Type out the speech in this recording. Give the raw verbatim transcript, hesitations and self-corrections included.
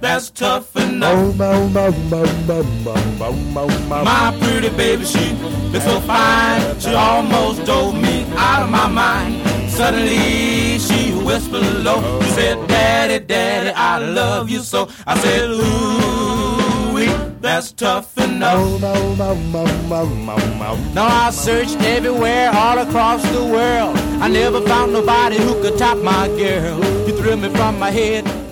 that's tough enough. My pretty baby, she looks so fine, she almost drove me out of my mind. Suddenly she whispered low, she said, Daddy, Daddy, I love you so. I said, ooh, that's tough enough. Now I searched everywhere, all across the world. I never found nobody who could top my girl. You threw me from my head